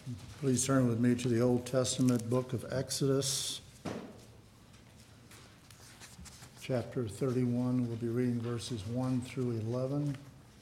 Please turn with me to the Old Testament book of Exodus, chapter 31. We'll be reading verses 1 through 11.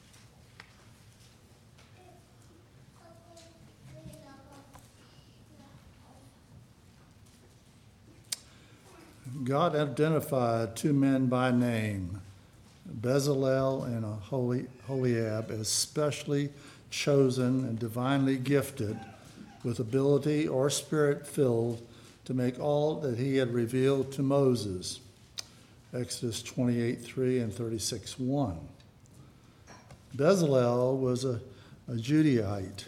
God identified two men by name, Bezalel and Aholiab, as specially chosen and divinely gifted with ability or spirit-filled to make all that he had revealed to Moses. Exodus 28:3 and 36:1. Bezalel was a Judaite,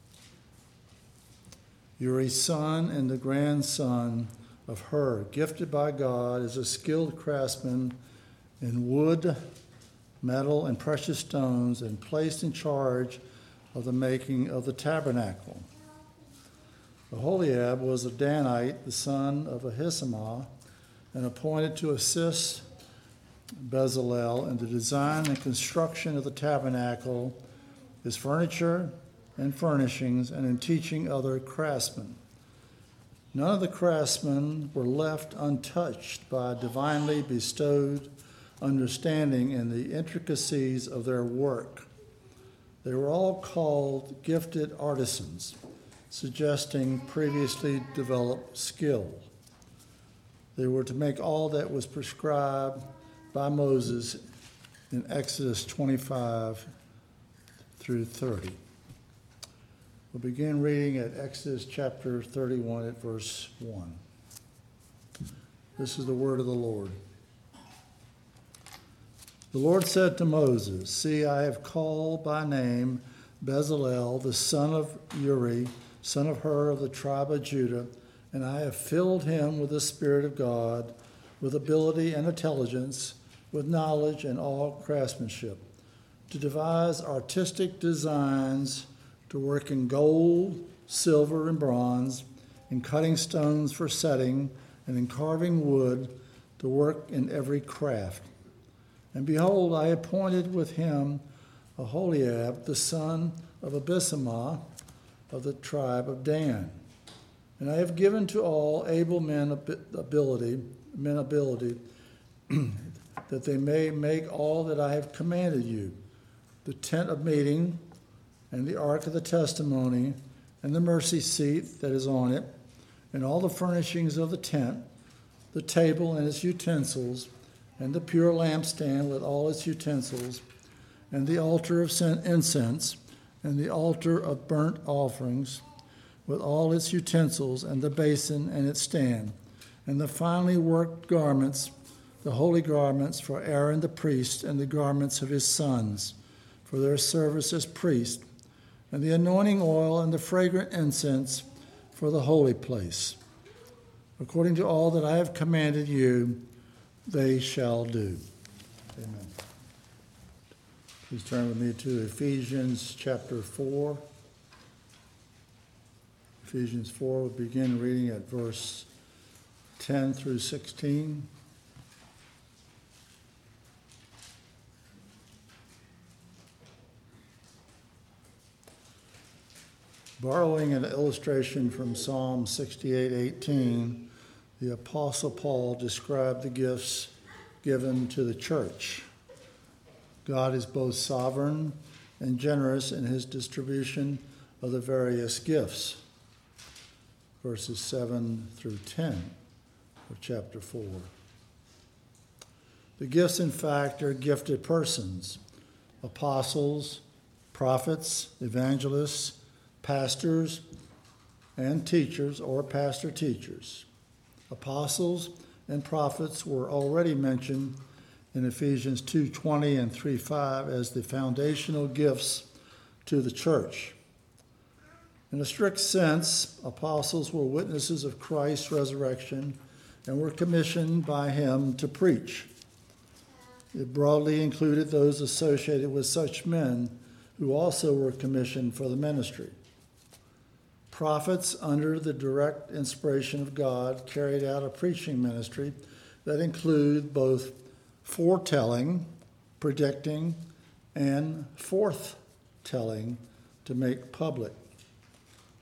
Uri's son and the grandson of Hur, gifted by God as a skilled craftsman in wood, metal, and precious stones, and placed in charge of the making of the tabernacle. Aholiab was a Danite, the son of Ahisamach, and appointed to assist Bezalel in the design and construction of the tabernacle, his furniture and furnishings, and in teaching other craftsmen. None of the craftsmen were left untouched by divinely bestowed understanding in the intricacies of their work. They were all called gifted artisans, suggesting previously developed skill. They were to make all that was prescribed by Moses in Exodus 25 through 30. We'll begin reading at Exodus chapter 31 at verse 1. This is the word of the Lord. The Lord said to Moses, "See, I have called by name Bezalel, the son of Uri, son of Hur of the tribe of Judah, and I have filled him with the Spirit of God, with ability and intelligence, with knowledge and all craftsmanship, to devise artistic designs, to work in gold, silver, and bronze, in cutting stones for setting, and in carving wood, to work in every craft. And behold, I appointed with him Aholiab, the son of Abisamach, of the tribe of Dan. And I have given to all able men ability, that they may make all that I have commanded you, the tent of meeting, and the ark of the testimony, and the mercy seat that is on it, and all the furnishings of the tent, the table and its utensils, and the pure lampstand with all its utensils, and the altar of incense, and the altar of burnt offerings, with all its utensils, and the basin and its stand, and the finely worked garments, the holy garments for Aaron the priest, and the garments of his sons, for their service as priests, and the anointing oil and the fragrant incense for the holy place. According to all that I have commanded you, they shall do." Amen. Please turn with me to Ephesians chapter 4. Ephesians 4, we'll begin reading at verse 10 through 16. Borrowing an illustration from Psalm 68:18, the Apostle Paul described the gifts given to the church. God is both sovereign and generous in his distribution of the various gifts. Verses 7 through 10 of chapter 4. The gifts, in fact, are gifted persons: apostles, prophets, evangelists, pastors, and teachers, or pastor-teachers. Apostles and prophets were already mentioned in Ephesians 2:20 and 3:5 as the foundational gifts to the church. In a strict sense, apostles were witnesses of Christ's resurrection and were commissioned by him to preach. It broadly included those associated with such men who also were commissioned for the ministry. Prophets, under the direct inspiration of God, carried out a preaching ministry that included both foretelling, predicting, and forthtelling to make public.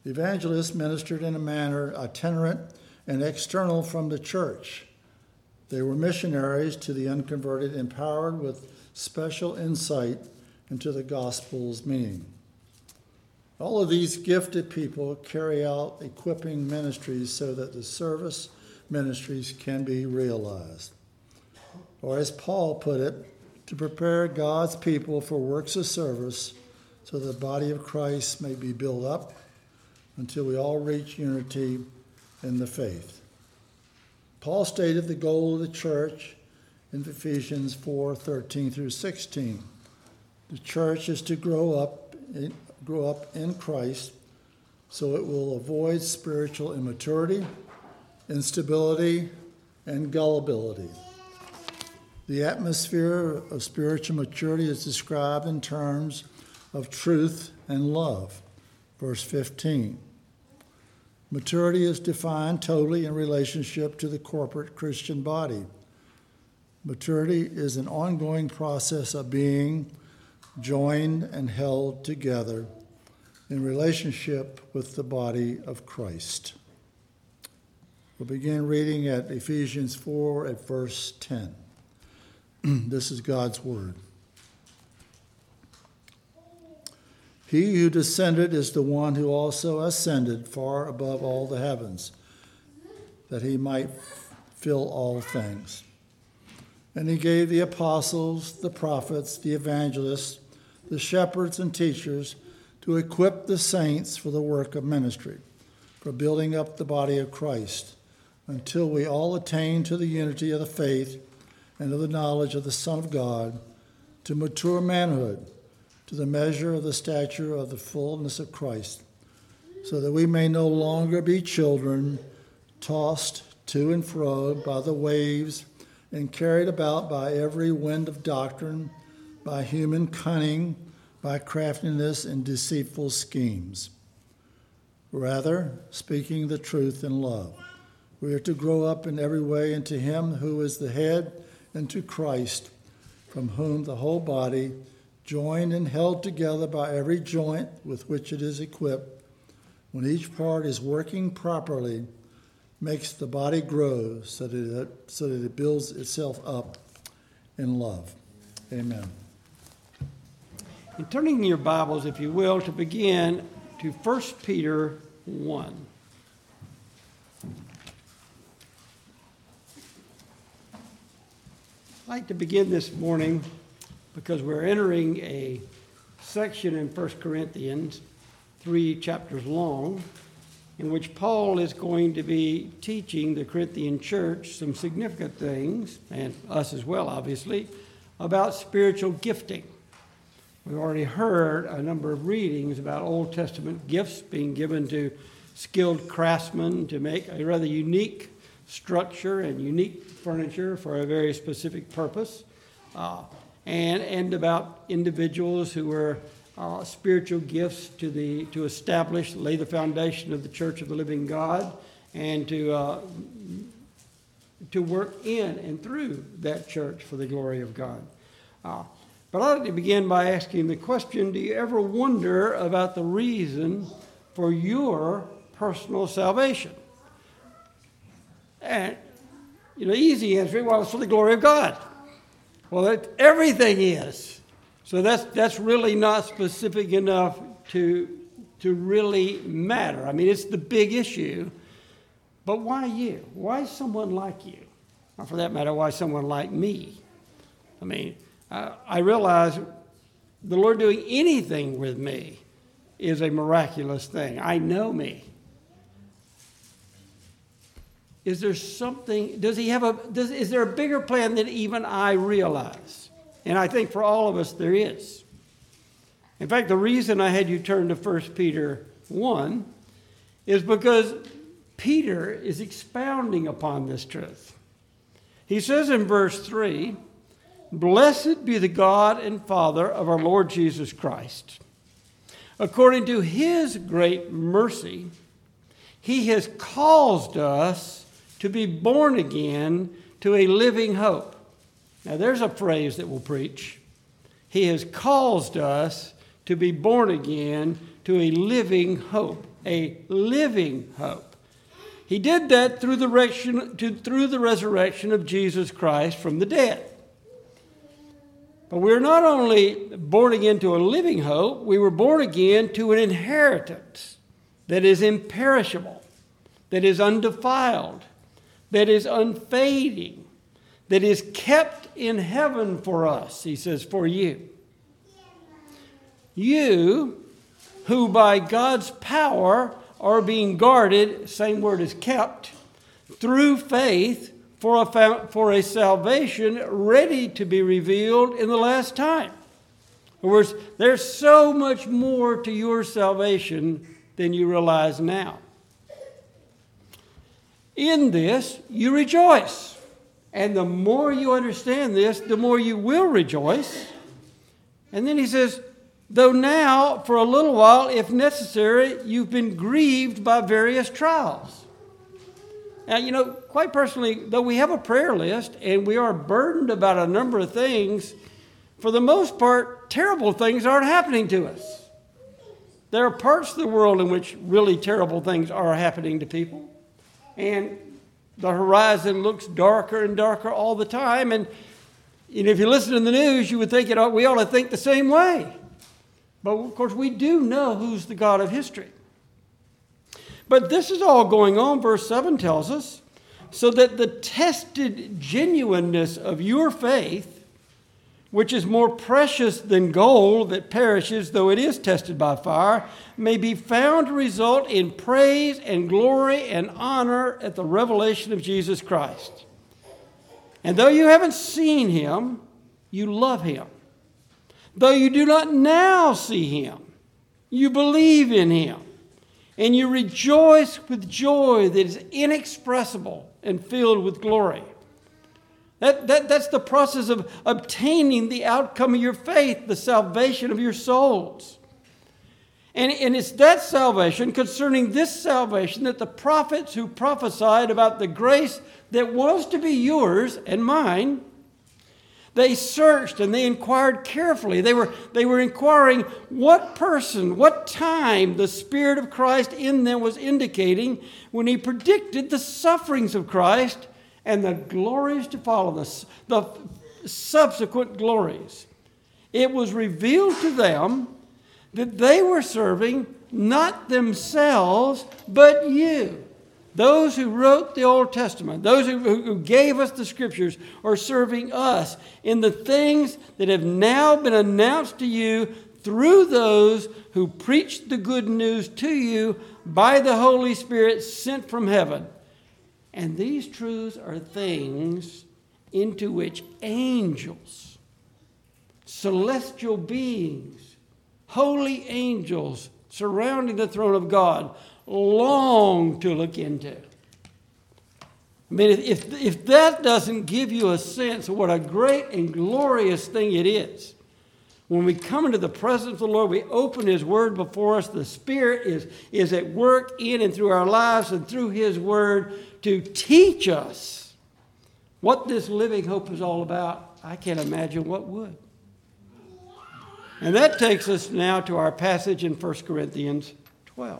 The evangelists ministered in a manner itinerant and external from the church. They were missionaries to the unconverted, empowered with special insight into the gospel's meaning. All of these gifted people carry out equipping ministries so that the service ministries can be realized. Or as Paul put it, to prepare God's people for works of service so the body of Christ may be built up until we all reach unity in the faith. Paul stated the goal of the church in Ephesians 4:13 through 16. The church is to grow up in Christ so it will avoid spiritual immaturity, instability, and gullibility. The atmosphere of spiritual maturity is described in terms of truth and love. Verse 15. Maturity is defined totally in relationship to the corporate Christian body. Maturity is an ongoing process of being joined and held together in relationship with the body of Christ. We'll begin reading at Ephesians 4 at verse 10. This is God's word. He who descended is the one who also ascended far above all the heavens, that he might fill all things. And he gave the apostles, the prophets, the evangelists, the shepherds and teachers to equip the saints for the work of ministry, for building up the body of Christ, until we all attain to the unity of the faith and of the knowledge of the Son of God, to mature manhood, to the measure of the stature of the fullness of Christ, so that we may no longer be children, tossed to and fro by the waves and carried about by every wind of doctrine, by human cunning, by craftiness and deceitful schemes. Rather, speaking the truth in love, we are to grow up in every way into him who is the head, and to Christ, from whom the whole body, joined and held together by every joint with which it is equipped, when each part is working properly, makes the body grow so that it builds itself up in love. Amen. And turning your Bibles, if you will, to begin to 1 Peter 1. I'd like to begin this morning because we're entering a section in 1 Corinthians, 3 chapters long, in which Paul is going to be teaching the Corinthian church some significant things, and us as well, obviously, about spiritual gifting. We've already heard a number of readings about Old Testament gifts being given to skilled craftsmen to make a rather unique structure and unique furniture for a very specific purpose, and about individuals who were spiritual gifts to establish, lay the foundation of the Church of the Living God, and to work in and through that church for the glory of God. But I'd like to begin by asking the question, do you ever wonder about the reason for your personal salvation? And, the easy answer, well, it's for the glory of God. Well, everything is. So that's really not specific enough to really matter. I mean, it's the big issue. But why you? Why someone like you? Or for that matter, why someone like me? I mean, I realize the Lord doing anything with me is a miraculous thing. I know me. Is there something, is there a bigger plan than even I realize? And I think for all of us there is. In fact, the reason I had you turn to 1 Peter 1 is because Peter is expounding upon this truth. He says in verse 3, "Blessed be the God and Father of our Lord Jesus Christ. According to his great mercy, he has caused us to be born again to a living hope." Now there's a phrase that we'll preach. He has caused us to be born again to a living hope. a living hope. He did that through the resurrection of Jesus Christ from the dead. But we're not only born again to a living hope, we were born again to an inheritance that is imperishable, that is undefiled, that is unfading, that is kept in heaven for us, he says, for you. You, who by God's power are being guarded, same word as kept, through faith for a salvation ready to be revealed in the last time. In other words, there's so much more to your salvation than you realize now. In this, you rejoice. And the more you understand this, the more you will rejoice. And then he says, though now, for a little while, if necessary, you've been grieved by various trials. Now, quite personally, though we have a prayer list and we are burdened about a number of things, for the most part, terrible things aren't happening to us. There are parts of the world in which really terrible things are happening to people. And the horizon looks darker and darker all the time. And if you listen to the news, you would think we ought to think the same way. But, of course, we do know who's the God of history. But this is all going on, verse 7 tells us, so that the tested genuineness of your faith, which is more precious than gold that perishes, though it is tested by fire, may be found to result in praise and glory and honor at the revelation of Jesus Christ. And though you haven't seen him, you love him. Though you do not now see him, you believe in him. And you rejoice with joy that is inexpressible and filled with glory. That's the process of obtaining the outcome of your faith, the salvation of your souls. And it's that salvation, concerning this salvation, that the prophets who prophesied about the grace that was to be yours and mine, they searched and they inquired carefully. They were inquiring what person, what time the Spirit of Christ in them was indicating when he predicted the sufferings of Christ and the glories to follow, the subsequent glories. It was revealed to them that they were serving not themselves, but you. Those who wrote the Old Testament, those who gave us the Scriptures, are serving us in the things that have now been announced to you through those who preached the good news to you by the Holy Spirit sent from heaven. And these truths are things into which angels, celestial beings, holy angels surrounding the throne of God long to look into. I mean, if that doesn't give you a sense of what a great and glorious thing it is, when we come into the presence of the Lord, we open his word before us, the Spirit is at work in and through our lives and through his word to teach us what this living hope is all about. I can't imagine what would. And that takes us now to our passage in 1 Corinthians 12.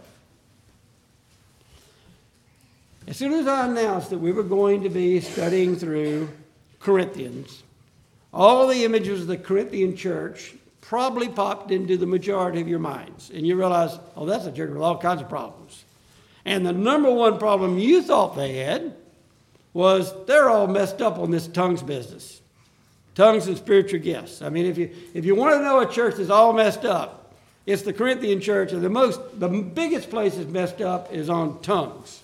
As soon as I announced that we were going to be studying through Corinthians, all the images of the Corinthian church probably popped into the majority of your minds. And you realize, oh, that's a church with all kinds of problems. And the number one problem you thought they had was they're all messed up on this tongues business. Tongues and spiritual gifts. I mean, if you want to know a church that's all messed up, it's the Corinthian church. And the biggest place that's messed up is on tongues.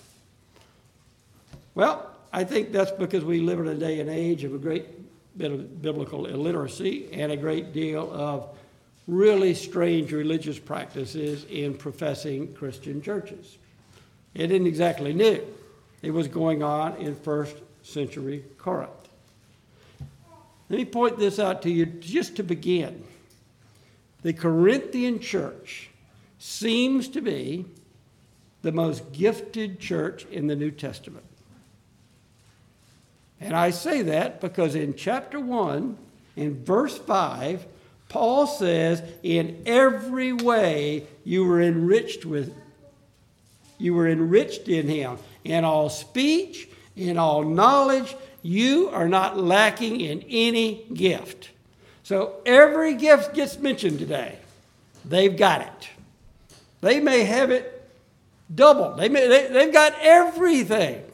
Well, I think that's because we live in a day and age of a great bit of biblical illiteracy and a great deal of really strange religious practices in professing Christian churches. It isn't exactly new. It was going on in first century Corinth. Let me point this out to you just to begin. The Corinthian church seems to be the most gifted church in the New Testament. And I say that because in chapter 1, in verse 5, Paul says, in every way you were enriched with You were enriched in him. In all speech, in all knowledge, you are not lacking in any gift. So every gift gets mentioned today. They've got it. They may have it double. They've got everything.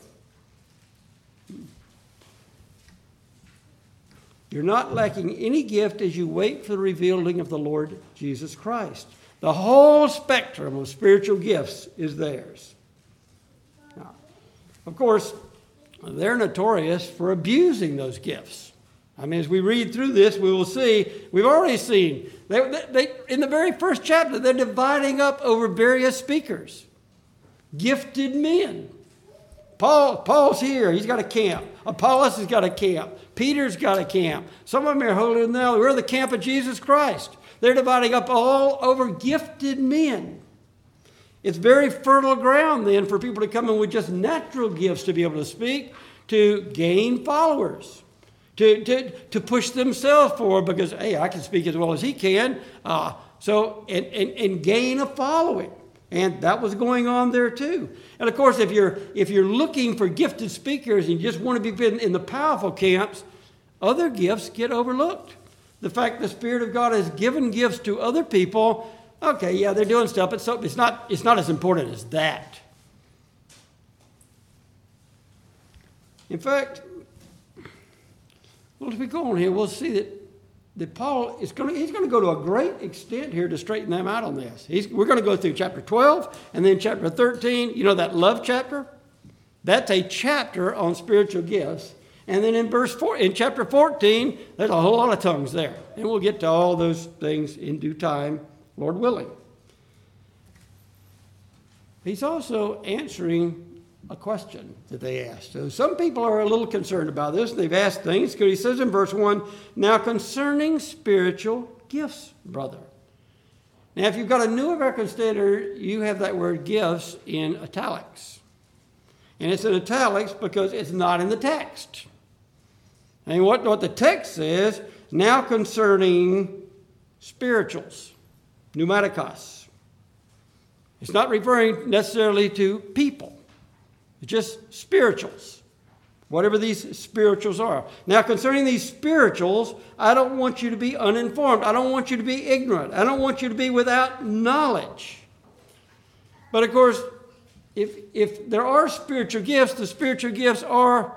You're not lacking any gift as you wait for the revealing of the Lord Jesus Christ. The whole spectrum of spiritual gifts is theirs. Now, of course, they're notorious for abusing those gifts. I mean, as we read through this, we will see, we've already seen, they in the very first chapter, they're dividing up over various speakers. Gifted men. Paul's here. He's got a camp. Apollos has got a camp. Peter's got a camp. Some of them are holding now. We're the camp of Jesus Christ. They're dividing up all over gifted men. It's very fertile ground then for people to come in with just natural gifts to be able to speak, to gain followers, to push themselves forward because, hey, I can speak as well as he can. And gain a following. And that was going on there too. And of course, if you're looking for gifted speakers and you just want to be in the powerful camps, other gifts get overlooked. The fact the Spirit of God has given gifts to other people, okay, yeah, they're doing stuff, but it's not as important as that. In fact, well, as we go on here, we'll see that Paul he's going to go to a great extent here to straighten them out on this. We're going to go through chapter 12 and then chapter 13. You know that love chapter? That's a chapter on spiritual gifts. And then in chapter 14, there's a whole lot of tongues there. And we'll get to all those things in due time, Lord willing. He's also answering a question that they asked. So some people are a little concerned about this. They've asked things because he says in verse 1, now concerning spiritual gifts, brother. Now, if you've got a New American Standard, you have that word gifts in italics. And it's in italics because it's not in the text. And what the text says, now concerning spirituals, pneumatikos. It's not referring necessarily to people. It's just spirituals, whatever these spirituals are. Now, concerning these spirituals, I don't want you to be uninformed. I don't want you to be ignorant. I don't want you to be without knowledge. But, of course, if there are spiritual gifts, the spiritual gifts are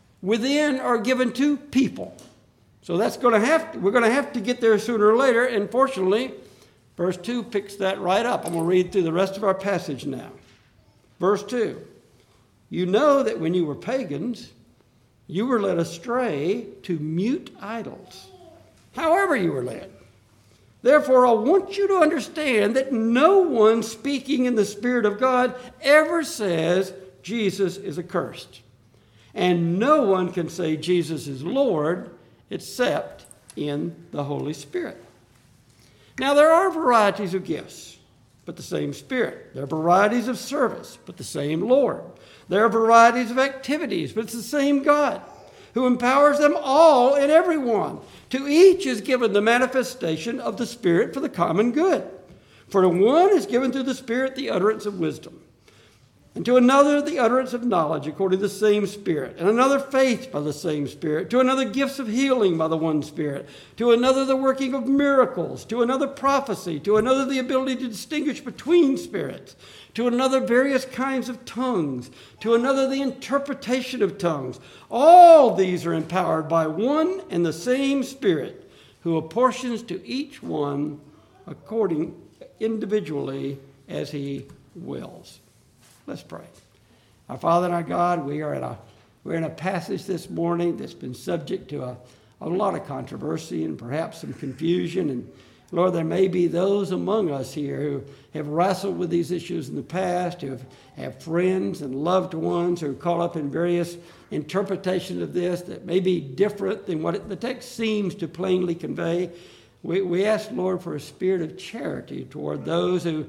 given to people. So we're going to have to get there sooner or later. And fortunately, verse 2 picks that right up. I'm going to read through the rest of our passage now. Verse 2. You know that when you were pagans, you were led astray to mute idols. However you were led. Therefore, I want you to understand that no one speaking in the Spirit of God ever says Jesus is accursed. And no one can say Jesus is Lord except in the Holy Spirit. Now, there are varieties of gifts, but the same Spirit. There are varieties of service, but the same Lord. There are varieties of activities, but it's the same God who empowers them all and everyone. To each is given the manifestation of the Spirit for the common good. For to one is given through the Spirit the utterance of wisdom, and to another the utterance of knowledge according to the same Spirit, and another faith by the same Spirit, to another gifts of healing by the one Spirit, to another the working of miracles, to another prophecy, to another the ability to distinguish between spirits, to another various kinds of tongues, to another the interpretation of tongues. All these are empowered by one and the same Spirit, who apportions to each one according individually as he wills. Let's pray. Our Father and our God, we're in a passage this morning that's been subject to a lot of controversy and perhaps some confusion. And Lord, there may be those among us here who have wrestled with these issues in the past, who have friends and loved ones who are caught up in various interpretations of this that may be different than what the text seems to plainly convey. We ask, Lord, for a spirit of charity toward those who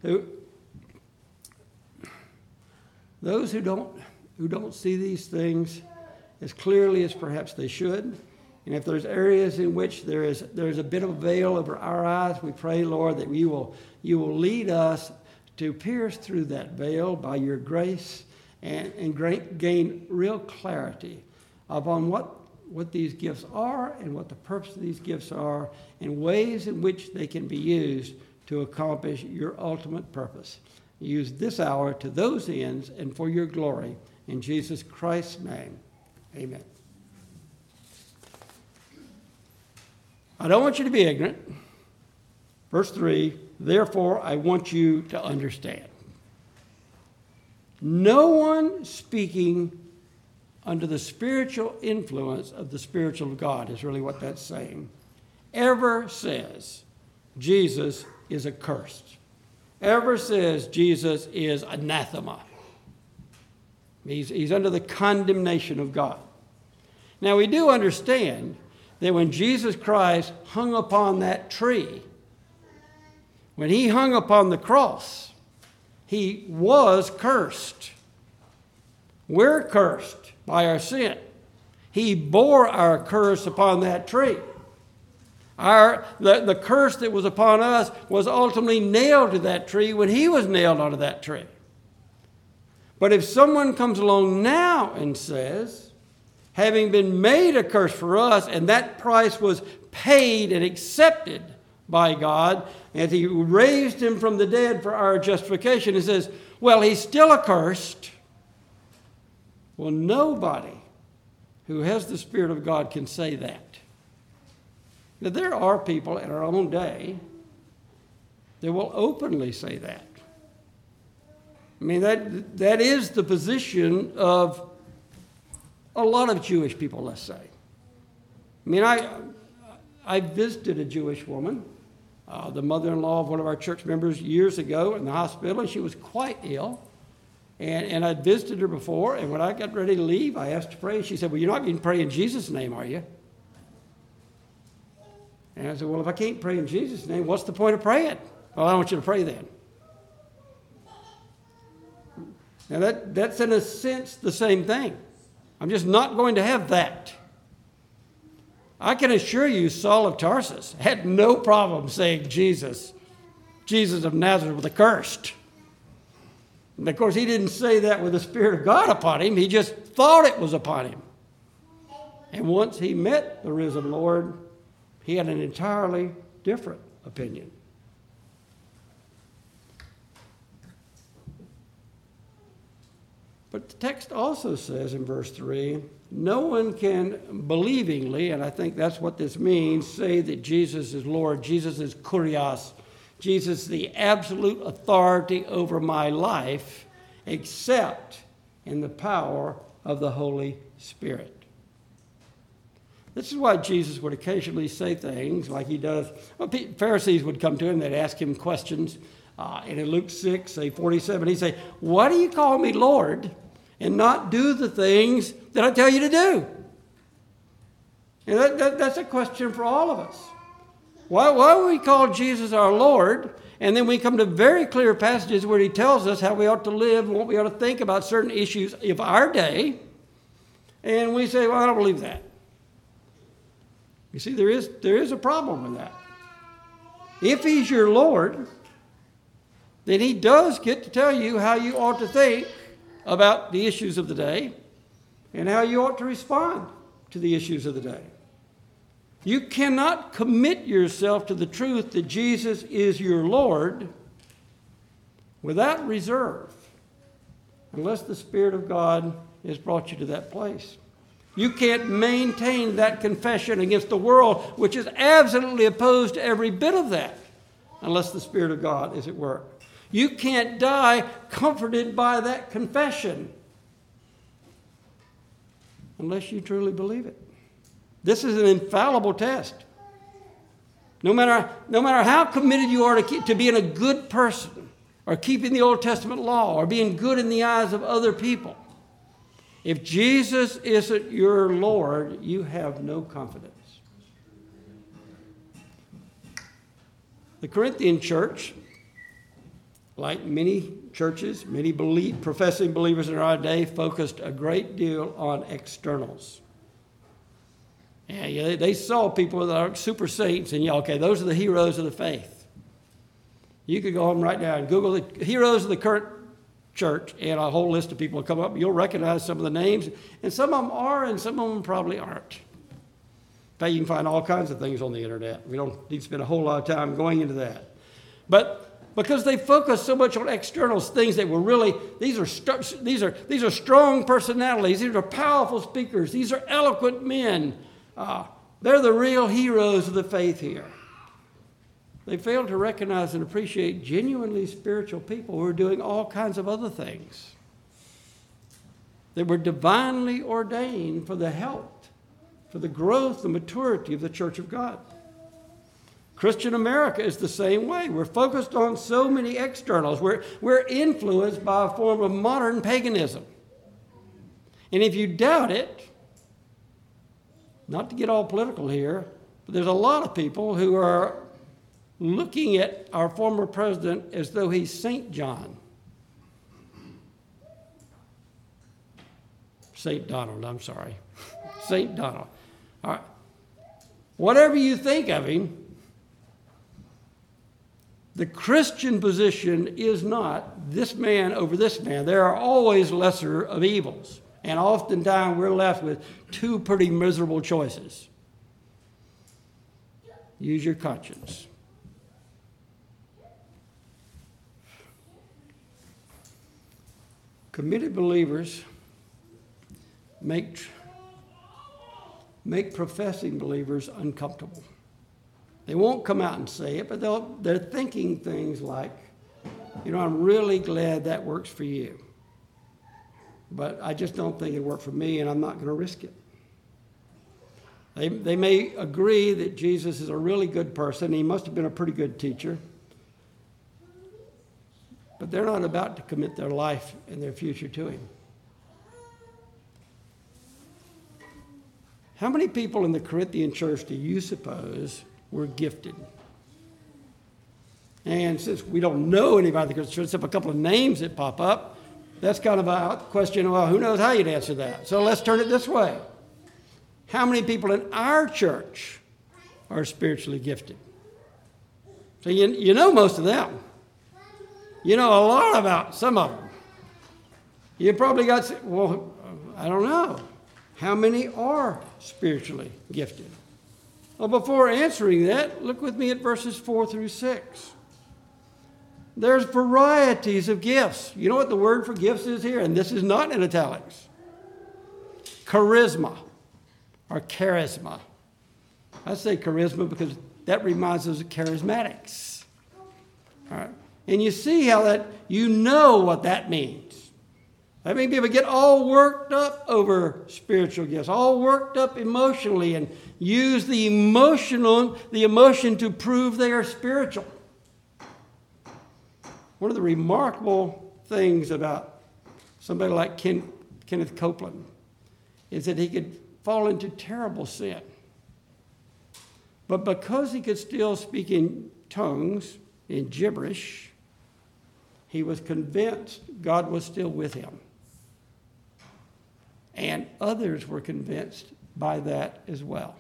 don't see these things as clearly as perhaps they should. And if there's areas in which there's a bit of a veil over our eyes, we pray, Lord, that you will lead us to pierce through that veil by your grace and gain real clarity upon what these gifts are and what the purpose of these gifts are and ways in which they can be used to accomplish your ultimate purpose. Use this hour to those ends and for your glory. In Jesus Christ's name, amen. I don't want you to be ignorant. Verse 3, therefore I want you to understand. No one speaking under the spiritual influence of the spiritual God is really what that's saying, ever says Jesus is accursed, ever says Jesus is anathema. He's under the condemnation of God. Now we do understand that when Jesus Christ hung upon that tree, when he hung upon the cross, he was cursed. We're cursed by our sin. He bore our curse upon that tree. The curse that was upon us was ultimately nailed to that tree when he was nailed onto that tree. But if someone comes along now and says, having been made a curse for us, and that price was paid and accepted by God, and he raised him from the dead for our justification, he says, well, he's still accursed. Well, nobody who has the Spirit of God can say that. Now, there are people in our own day that will openly say that. I mean, that is the position of a lot of Jewish people, let's say. I mean, I visited a Jewish woman, the mother-in-law of one of our church members years ago in the hospital, and she was quite ill. And I'd visited her before, and when I got ready to leave, I asked to pray. She said, well, you're not going to pray in Jesus' name, are you? And I said, well, if I can't pray in Jesus' name, what's the point of praying? Well, I don't want you to pray then. Now, that's in a sense the same thing. I'm just not going to have that. I can assure you Saul of Tarsus had no problem saying Jesus of Nazareth was accursed. And of course, he didn't say that with the Spirit of God upon him. He just thought it was upon him. And once he met the risen Lord, he had an entirely different opinion. But the text also says in verse 3, no one can believingly, and I think that's what this means, say that Jesus is Lord, Jesus is kurios, Jesus is the absolute authority over my life, except in the power of the Holy Spirit. This is why Jesus would occasionally say things like he does. Well, Pharisees would come to him, they'd ask him questions. And in Luke 6, say 47, he'd say, why do you call me Lord and not do the things that I tell you to do? And that's a question for all of us. Why would we call Jesus our Lord, and then we come to very clear passages where he tells us how we ought to live and what we ought to think about certain issues of our day, and we say, well, I don't believe that. You see, there is a problem with that. If he's your Lord, then he does get to tell you how you ought to think about the issues of the day and how you ought to respond to the issues of the day. You cannot commit yourself to the truth that Jesus is your Lord without reserve unless the Spirit of God has brought you to that place. You can't maintain that confession against the world, which is absolutely opposed to every bit of that, unless the Spirit of God is at work. You can't die comforted by that confession unless you truly believe it. This is an infallible test. No matter how committed you are to being a good person or keeping the Old Testament law or being good in the eyes of other people, if Jesus isn't your Lord, you have no confidence. The Corinthian church, like many churches, many professing believers in our day, focused a great deal on externals. Yeah, they saw people that are super saints, and okay, those are the heroes of the faith. You could go home right now and Google the heroes of the current church, and a whole list of people will come up. You'll recognize some of the names, and some of them are, and some of them probably aren't. In fact, you can find all kinds of things on the internet. We don't need to spend a whole lot of time going into that. But because they focus so much on external things that were really, these are strong personalities. These are powerful speakers. These are eloquent men. They're the real heroes of the faith here. They fail to recognize and appreciate genuinely spiritual people who are doing all kinds of other things. They were divinely ordained for the health, for the growth, the maturity of the church of God. Christian America is the same way. We're focused on so many externals. We're influenced by a form of modern paganism. And if you doubt it, not to get all political here, but there's a lot of people who are looking at our former president as though he's St. John. St. Donald, I'm sorry. St. Donald. All right. Whatever you think of him, the Christian position is not this man over this man. There are always lesser of evils. And oftentimes we're left with two pretty miserable choices. Use your conscience. Committed believers make professing believers uncomfortable. They won't come out and say it, but they're thinking things like, I'm really glad that works for you. But I just don't think it worked for me, and I'm not going to risk it. They may agree that Jesus is a really good person. He must have been a pretty good teacher. But they're not about to commit their life and their future to him. How many people in the Corinthian church do you suppose were gifted? And since we don't know anybody in the Christian church, except a couple of names that pop up, that's kind of a question, well, who knows how you'd answer that? So let's turn it this way. How many people in our church are spiritually gifted? So you know most of them. You know a lot about some of them. You probably got, I don't know. How many are spiritually gifted? Well, before answering that, look with me at verses 4 through 6. There's varieties of gifts. You know what the word for gifts is here? And this is not in italics. Charisma or charisma. I say charisma because that reminds us of charismatics. All right. And you see how that, you know what that means. I mean, people get all worked up over spiritual gifts, all worked up emotionally, and use the emotion to prove they are spiritual. One of the remarkable things about somebody like Kenneth Copeland is that he could fall into terrible sin. But because he could still speak in tongues, in gibberish, he was convinced God was still with him. And others were convinced by that as well.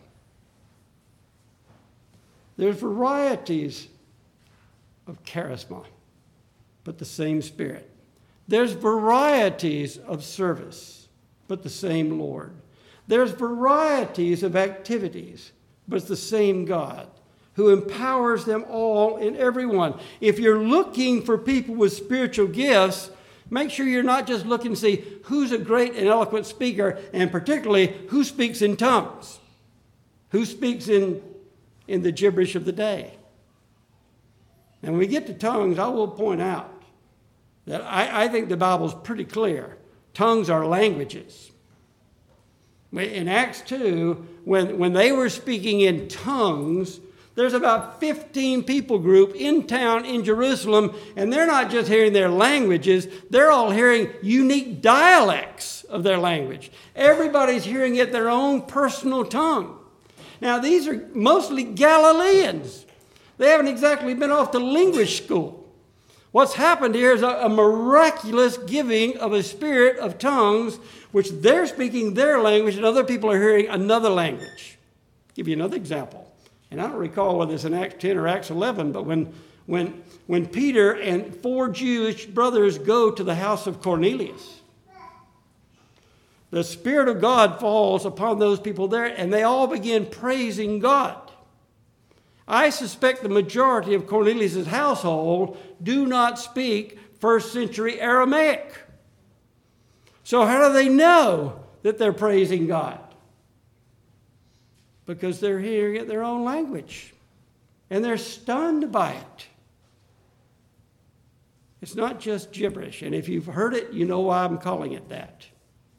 There's varieties of charisma, but the same Spirit. There's varieties of service, but the same Lord. There's varieties of activities, but it's the same God who empowers them all and everyone. If you're looking for people with spiritual gifts, make sure you're not just looking to see who's a great and eloquent speaker, and particularly who speaks in tongues, who speaks in the gibberish of the day. And when we get to tongues, I will point out that I think the Bible's pretty clear. Tongues are languages. In Acts 2, when they were speaking in tongues, there's about 15 people group in town in Jerusalem, and they're not just hearing their languages, they're all hearing unique dialects of their language. Everybody's hearing it their own personal tongue. Now, these are mostly Galileans. They haven't exactly been off to linguist school. What's happened here is a miraculous giving of a spirit of tongues, which they're speaking their language and other people are hearing another language. I'll give you another example. And I don't recall whether it's in Acts 10 or Acts 11, but when when Peter and 4 Jewish brothers go to the house of Cornelius. The Spirit of God falls upon those people there, and they all begin praising God. I suspect the majority of Cornelius' household do not speak first century Aramaic. So how do they know that they're praising God? Because they're hearing it in their own language, and they're stunned by it. It's not just gibberish, and if you've heard it, you know why I'm calling it that.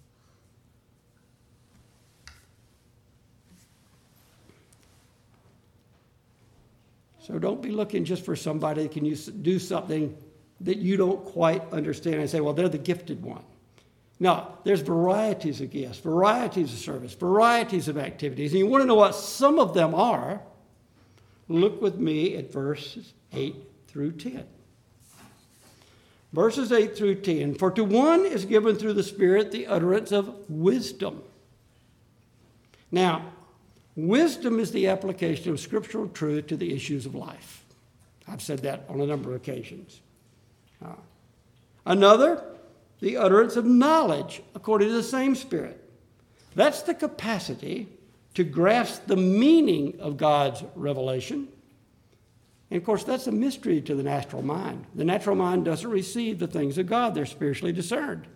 So don't be looking just for somebody that can do something that you don't quite understand and say, well, they're the gifted one. No, there's varieties of gifts, varieties of service, varieties of activities. And you want to know what some of them are? Look with me at verses 8 through 10. Verses 8 through 10. For to one is given through the Spirit the utterance of wisdom. Now, wisdom is the application of scriptural truth to the issues of life. I've said that on a number of occasions. Another, the utterance of knowledge according to the same Spirit. That's the capacity to grasp the meaning of God's revelation. And of course, that's a mystery to the natural mind. The natural mind doesn't receive the things of God. They're spiritually discerned.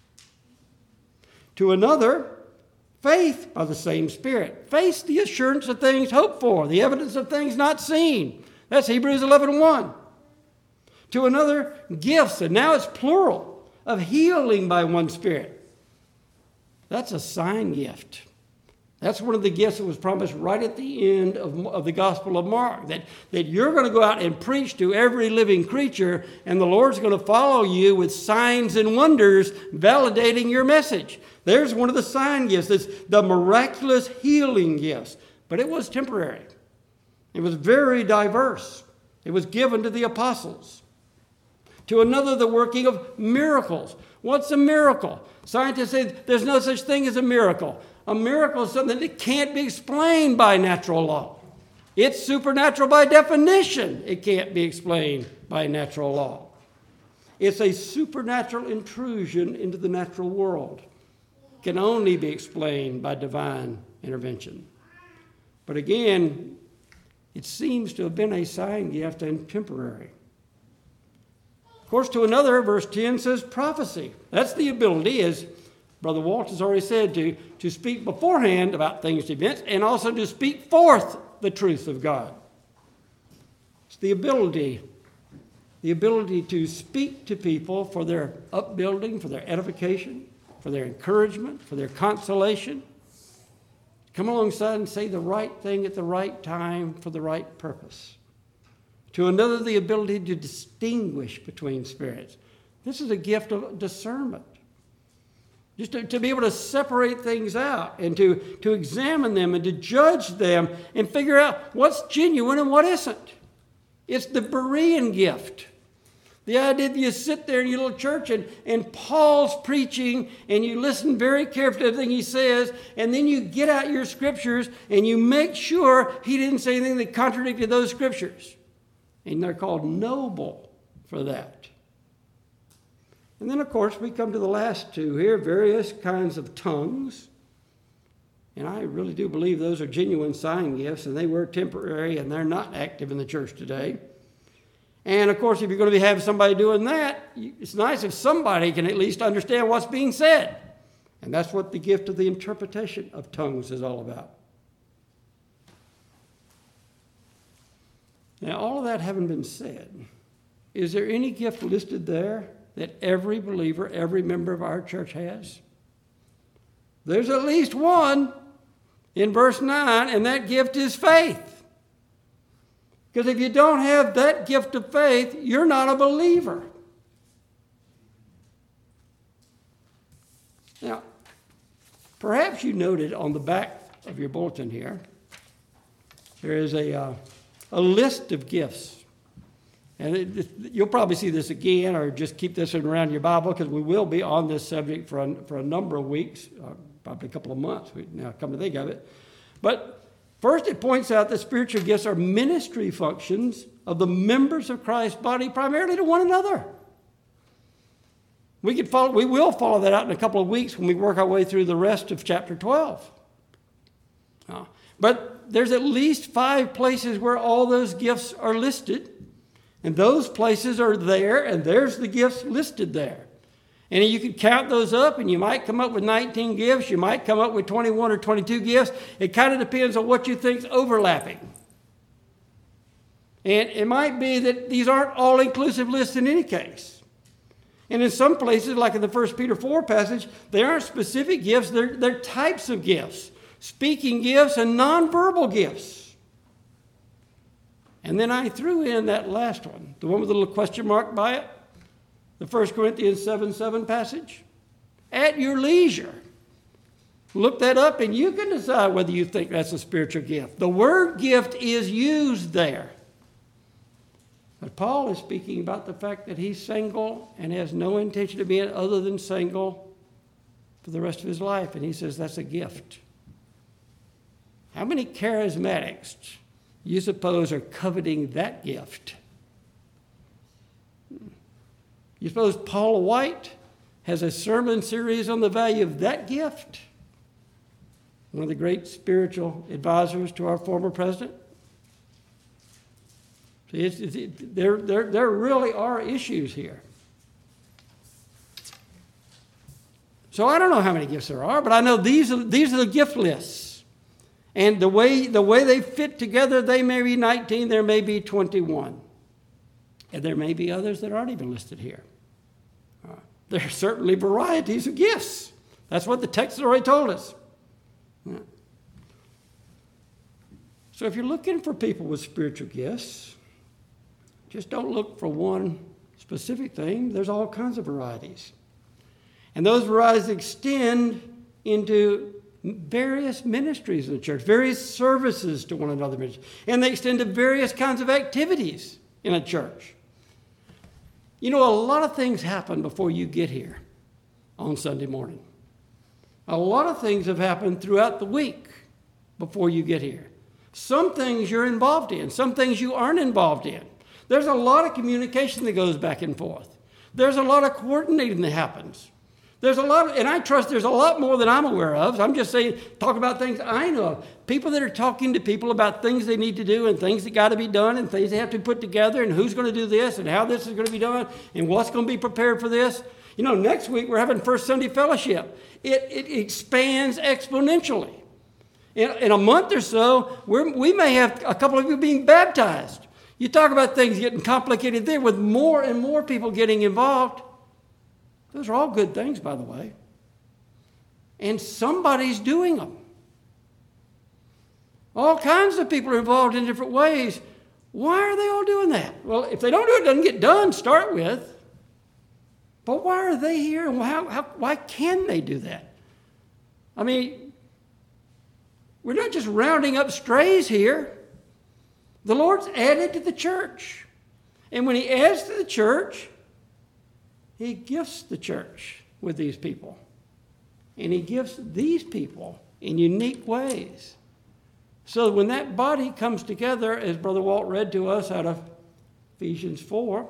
To another, faith by the same Spirit. Faith, the assurance of things hoped for, the evidence of things not seen. That's Hebrews 11:1. To another, gifts, and now it's plural, of healing by one Spirit. That's a sign gift. That's one of the gifts that was promised right at the end of the Gospel of Mark, that you're going to go out and preach to every living creature, and the Lord's going to follow you with signs and wonders validating your message. There's one of the sign gifts. It's the miraculous healing gifts. But it was temporary. It was very diverse. It was given to the apostles. To another, the working of miracles. What's a miracle? Scientists say there's no such thing as a miracle. A miracle is something that can't be explained by natural law. It's supernatural by definition. It can't be explained by natural law. It's a supernatural intrusion into the natural world. It can only be explained by divine intervention. But again, it seems to have been a sign gift and temporary. Of course, to another, verse 10 says prophecy. That's the ability, as Brother Walt has already said, to speak beforehand about things, events, and also to speak forth the truth of God. It's the ability to speak to people for their upbuilding, for their edification, for their encouragement, for their consolation. Come alongside and say the right thing at the right time for the right purpose. To another, the ability to distinguish between spirits. This is a gift of discernment. Just to be able to separate things out and to examine them and to judge them and figure out what's genuine and what isn't. It's the Berean gift. The idea that you sit there in your little church and Paul's preaching and you listen very carefully to everything he says, and then you get out your scriptures and you make sure he didn't say anything that contradicted those scriptures. And they're called noble for that. And then, of course, we come to the last two here, various kinds of tongues. And I really do believe those are genuine sign gifts, and they were temporary, and they're not active in the church today. And, of course, if you're going to be having somebody doing that, it's nice if somebody can at least understand what's being said. And that's what the gift of the interpretation of tongues is all about. Now, all of that having been said, is there any gift listed there that every believer, every member of our church has? There's at least one in verse 9, and that gift is faith. Because if you don't have that gift of faith, you're not a believer. Now, perhaps you noted on the back of your bulletin here, there is a list of gifts. And you'll probably see this again, or just keep this around your Bible, because we will be on this subject for a number of weeks, probably a couple of months, now come to think of it. But first it points out that spiritual gifts are ministry functions of the members of Christ's body primarily to one another. We will follow that out in a couple of weeks when we work our way through the rest of chapter 12. But there's at least 5 places where all those gifts are listed. And those places are there, and there's the gifts listed there. And you can count those up, and you might come up with 19 gifts. You might come up with 21 or 22 gifts. It kind of depends on what you think's overlapping. And it might be that these aren't all-inclusive lists in any case. And in some places, like in the 1 Peter 4 passage, they aren't specific gifts. They're types of gifts. Speaking gifts and nonverbal gifts. And then I threw in that last one, the one with the little question mark by it, the 1 Corinthians 7:7 passage. At your leisure. Look that up and you can decide whether you think that's a spiritual gift. The word gift is used there. But Paul is speaking about the fact that he's single and has no intention of being other than single for the rest of his life. And he says that's a gift. How many charismatics you suppose are coveting that gift? You suppose Paula White has a sermon series on the value of that gift? One of the great spiritual advisors to our former president? See, there really are issues here. So I don't know how many gifts there are, but I know these are the gift lists. And the way they fit together, they may be 19, there may be 21. And there may be others that aren't even listed here. There are certainly varieties of gifts. That's what the text has already told us. So if you're looking for people with spiritual gifts, just don't look for one specific thing. There's all kinds of varieties. And those varieties extend into various ministries in the church, various services to one another. And they extend to various kinds of activities in a church. You know, a lot of things happen before you get here on Sunday morning. A lot of things have happened throughout the week before you get here. Some things you're involved in, some things you aren't involved in. There's a lot of communication that goes back and forth. There's a lot of coordinating that happens. There's a lot, and I trust there's a lot more than I'm aware of. I'm just saying, talk about things I know of. People that are talking to people about things they need to do and things that got to be done and things they have to put together and who's going to do this and how this is going to be done and what's going to be prepared for this. You know, next week we're having First Sunday Fellowship. It expands exponentially. In a month or so, we may have a couple of you being baptized. You talk about things getting complicated there with more and more people getting involved. Those are all good things, by the way. And somebody's doing them. All kinds of people are involved in different ways. Why are they all doing that? Well, if they don't do it, it doesn't get done to start with. But why are they here? And why can they do that? I mean, we're not just rounding up strays here. The Lord's added to the church. And when he adds to the church, he gifts the church with these people. And he gifts these people in unique ways. So when that body comes together, as Brother Walt read to us out of Ephesians 4,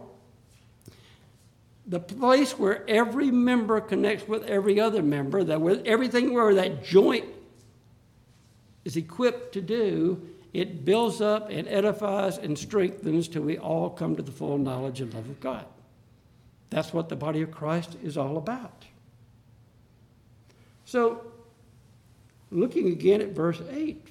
the place where every member connects with every other member, that with everything where that joint is equipped to do, it builds up and edifies and strengthens till we all come to the full knowledge and love of God. That's what the body of Christ is all about. So, looking again at verse 8.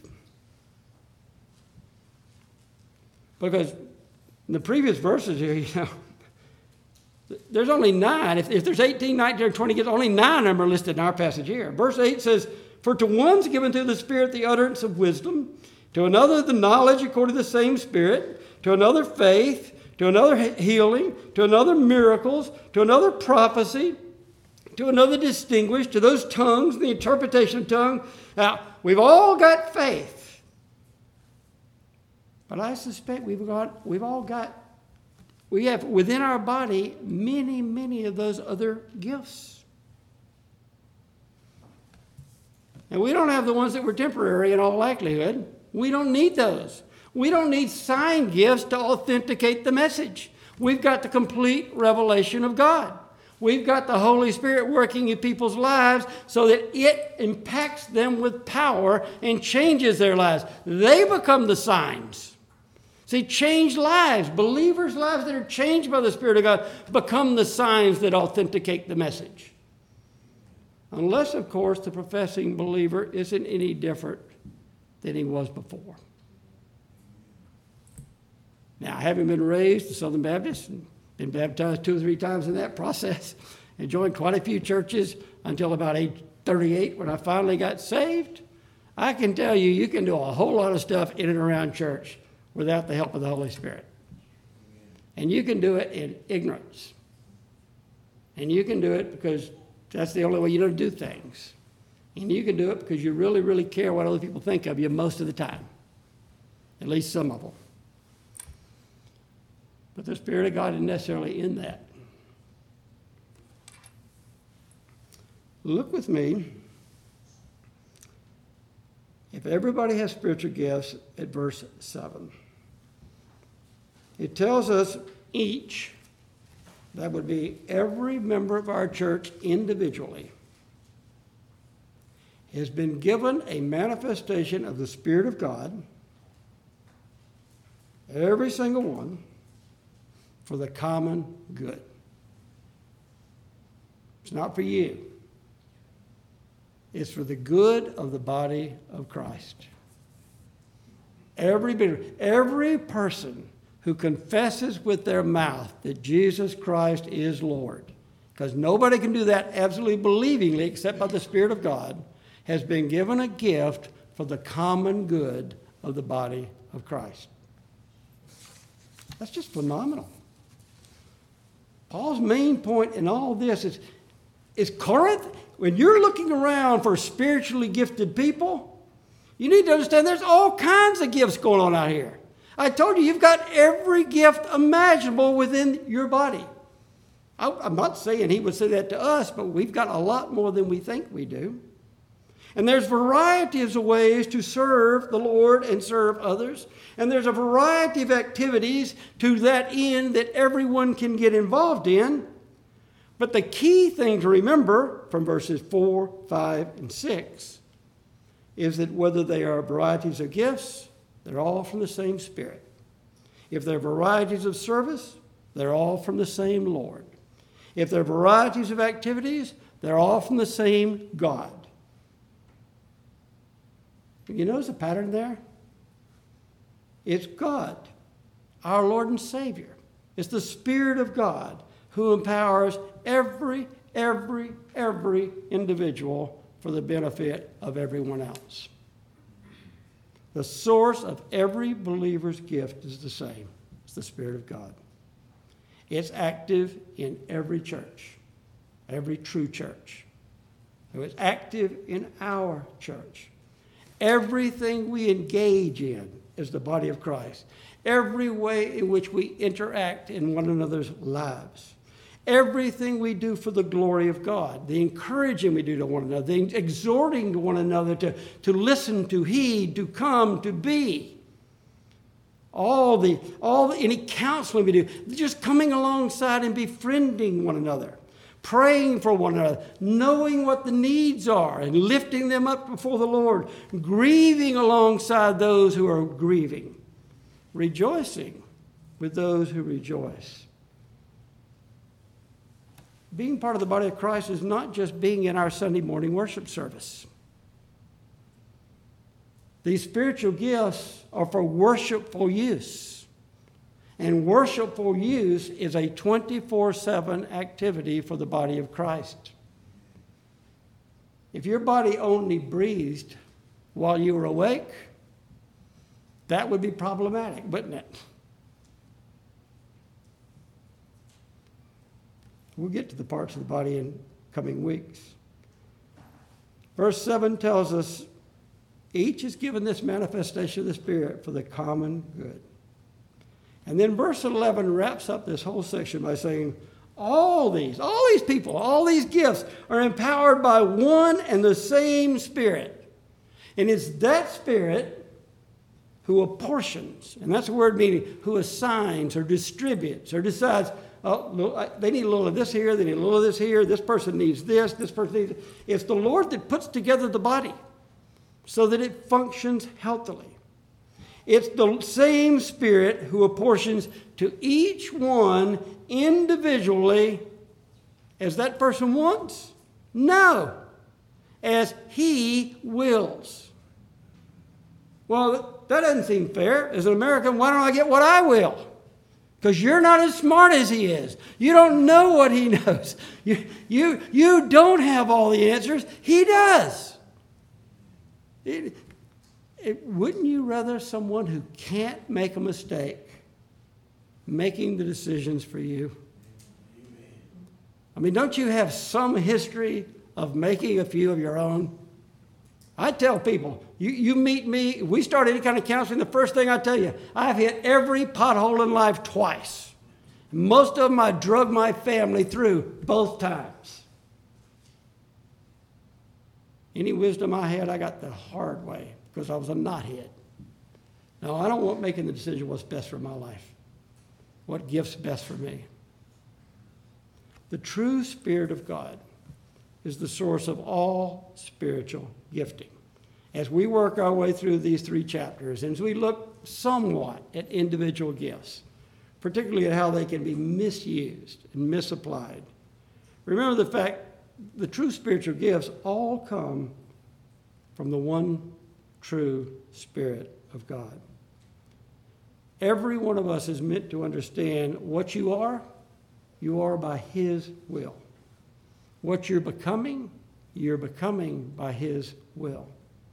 Because in the previous verses here, you know, there's only 9. If there's 18, 19, or 20, only 9 of them are listed in our passage here. Verse 8 says, "For to one's given through the Spirit the utterance of wisdom, to another the knowledge according to the same Spirit, to another faith, to another healing, to another miracles, to another prophecy, to another distinguished, to those tongues, the interpretation of tongues." Now, we've all got faith. But I suspect we have within our body many, many of those other gifts. And we don't have the ones that were temporary in all likelihood. We don't need those. We don't need sign gifts to authenticate the message. We've got the complete revelation of God. We've got the Holy Spirit working in people's lives so that it impacts them with power and changes their lives. They become the signs. See, changed lives, believers' lives that are changed by the Spirit of God, become the signs that authenticate the message. Unless, of course, the professing believer isn't any different than he was before. Now, having been raised a Southern Baptist and been baptized 2 or 3 times in that process, and joined quite a few churches until about age 38 when I finally got saved, I can tell you, you can do a whole lot of stuff in and around church without the help of the Holy Spirit. And you can do it in ignorance. And you can do it because that's the only way you know to do things. And you can do it because you really, really care what other people think of you most of the time. At least some of them. But the Spirit of God isn't necessarily in that. Look with me. If everybody has spiritual gifts, at verse 7. It tells us each, that would be every member of our church individually, has been given a manifestation of the Spirit of God, every single one, for the common good. It's not for you. It's for the good of the body of Christ. Every person who confesses with their mouth that Jesus Christ is Lord, because nobody can do that absolutely believingly except by the Spirit of God, has been given a gift for the common good of the body of Christ. That's just phenomenal. Paul's main point in all this is Corinth, when you're looking around for spiritually gifted people, you need to understand there's all kinds of gifts going on out here. I told you, you've got every gift imaginable within your body. I'm not saying he would say that to us, but we've got a lot more than we think we do. And there's varieties of ways to serve the Lord and serve others. And there's a variety of activities to that end that everyone can get involved in. But the key thing to remember from verses 4, 5, and 6 is that whether they are varieties of gifts, they're all from the same Spirit. If they're varieties of service, they're all from the same Lord. If they're varieties of activities, they're all from the same God. You notice a pattern there? It's God, our Lord and Savior. It's the Spirit of God who empowers every individual for the benefit of everyone else. The source of every believer's gift is the same. It's the Spirit of God. It's active in every church, every true church. It's active in our church. Everything we engage in is the body of Christ. Every way in which we interact in one another's lives. Everything we do for the glory of God. The encouraging we do to one another. The exhorting to one another to listen, to heed, to come, to be. Any counseling we do. Just coming alongside and befriending one another. Praying for one another, knowing what the needs are and lifting them up before the Lord, grieving alongside those who are grieving, rejoicing with those who rejoice. Being part of the body of Christ is not just being in our Sunday morning worship service. These spiritual gifts are for worshipful use. And worshipful use is a 24/7 activity for the body of Christ. If your body only breathed while you were awake, that would be problematic, wouldn't it? We'll get to the parts of the body in coming weeks. Verse 7 tells us, each is given this manifestation of the Spirit for the common good. And then verse 11 wraps up this whole section by saying, all these people, all these gifts are empowered by one and the same Spirit. And it's that Spirit who apportions, and that's the word meaning who assigns or distributes or decides, oh, they need a little of this here, they need a little of this here, this person needs this person needs. It's the Lord that puts together the body so that it functions healthily. It's the same Spirit who apportions to each one individually as that person wants? No, as He wills. Well, that doesn't seem fair. As an American, why don't I get what I will? Because you're not as smart as he is. You don't know what he knows. You don't have all the answers. He does. Wouldn't you rather someone who can't make a mistake making the decisions for you? I mean, don't you have some history of making a few of your own? I tell people, you meet me, we start any kind of counseling, the first thing I tell you, I've hit every pothole in life twice. Most of them I drug my family through both times. Any wisdom I had, I got the hard way because I was a knothead. Now, I don't want making the decision what's best for my life, what gift's best for me. The true Spirit of God is the source of all spiritual gifting. As we work our way through these 3 chapters, and as we look somewhat at individual gifts, particularly at how they can be misused and misapplied, remember the fact the true spiritual gifts all come from the one true Spirit of God. Every one of us is meant to understand what you are by His will. What you're becoming by His will.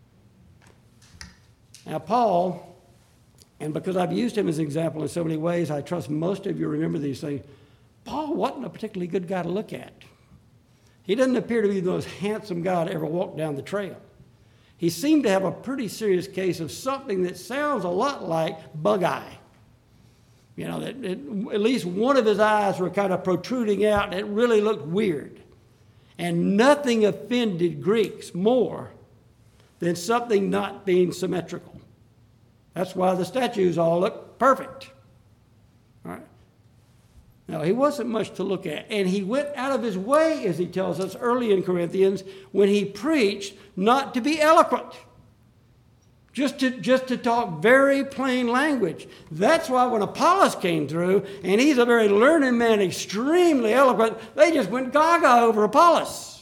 Now, Paul, and because I've used him as an example in so many ways, I trust most of you remember these things. Paul wasn't a particularly good guy to look at. He doesn't appear to be the most handsome guy to ever walk down the trail. He seemed to have a pretty serious case of something that sounds a lot like bug eye. You know, that at least one of his eyes were kind of protruding out, and it really looked weird. And nothing offended Greeks more than something not being symmetrical. That's why the statues all look perfect. All right. Now, he wasn't much to look at. And he went out of his way, as he tells us early in Corinthians, when he preached, not to be eloquent. Just to talk very plain language. That's why when Apollos came through, and he's a very learned man, extremely eloquent, they just went gaga over Apollos.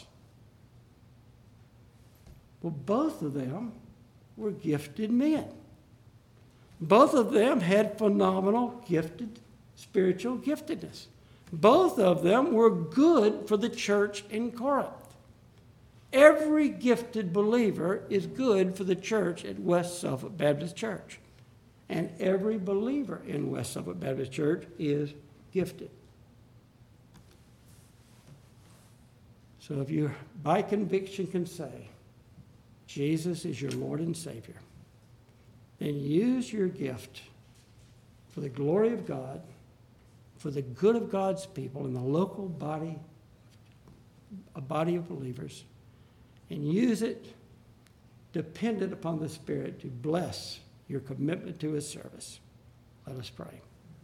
Well, both of them were gifted men. Both of them had phenomenal gifted spiritual giftedness. Both of them were good for the church in Corinth. Every gifted believer is good for the church at West Suffolk Baptist Church. And every believer in West Suffolk Baptist Church is gifted. So if you, by conviction, can say, Jesus is your Lord and Savior, then use your gift for the glory of God, for the good of God's people in the local body, a body of believers, and use it dependent upon the Spirit to bless your commitment to His service. Let us pray.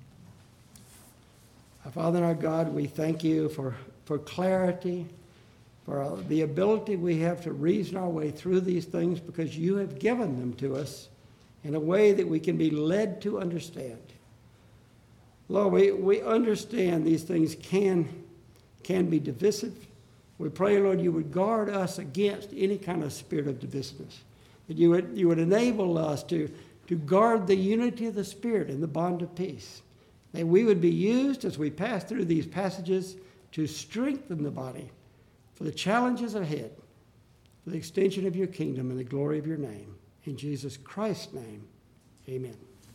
Our Father and our God, we thank you for clarity, for the ability we have to reason our way through these things because you have given them to us in a way that we can be led to understand. Lord, we understand these things can be divisive. We pray, Lord, you would guard us against any kind of spirit of divisiveness, that you would enable us to guard the unity of the Spirit and the bond of peace, that we would be used as we pass through these passages to strengthen the body for the challenges ahead, for the extension of your kingdom and the glory of your name. In Jesus Christ's name, amen.